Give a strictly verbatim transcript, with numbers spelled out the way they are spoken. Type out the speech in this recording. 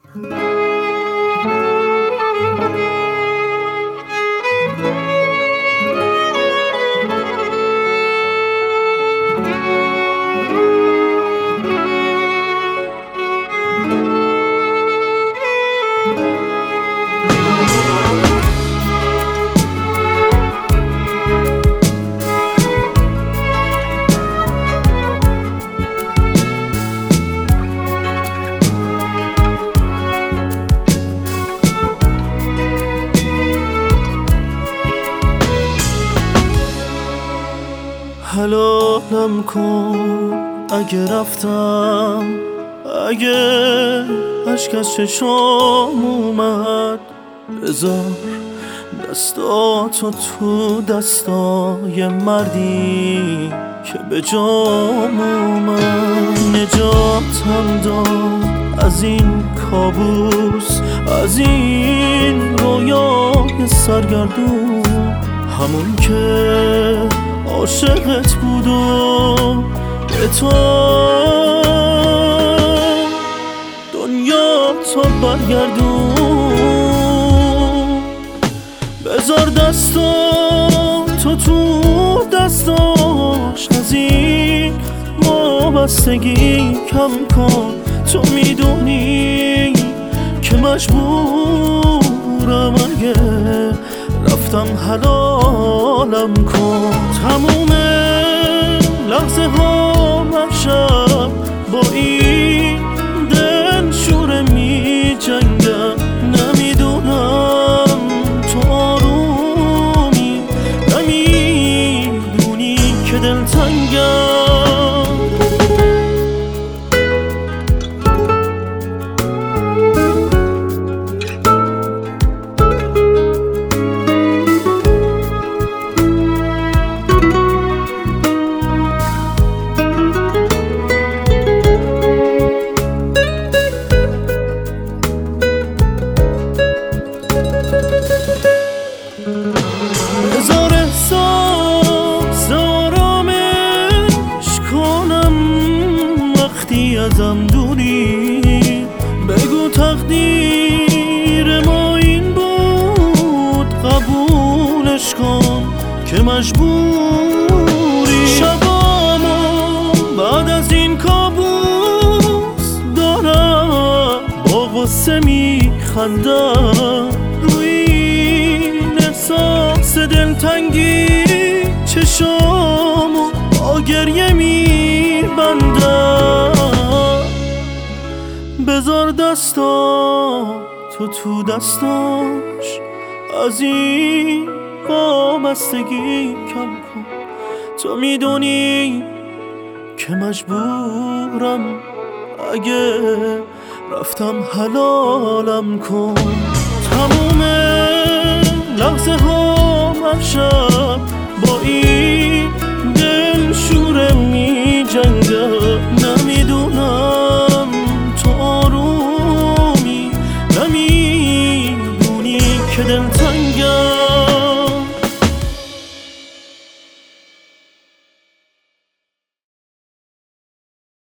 حلالم کن اگه رفتم، اگه اشک از چشام اومد، بذار دستاتو تو دستای مردی که به جام اومد. نجاتم داد از این کابوس، از این رویای سرگردون، همون که عاشقت بود و به تو دنیا تو برگردون. بذار دستم تو تو دستاش، از این وابستگی کم کن. تو میدونی که مجبورم اگه رفتم حلالم کن. تموم لحظه ها هر شب با این دل شوره می جنگم. نمیدونم تو آرومی، نمیدونی که دلتنگم. بذار احساس آرامش کنم وقتی ازم دوری. بگو تقدیر ما این بود، قبولش کن که مجبوری. شبامو بعد از این کابوس دارم با غصه میخندم، احساس دلتنگی چشامو با گریه میبندم. بذار دستا تو تو دستاش، از این وابستگی کم کن. تو میدونی که مجبورم اگه رفتم حلالم کن. تموم لحظه ها هر شب با این دل شوره می جنگم. نمیدونم تو آرومی، نمیدونی که دل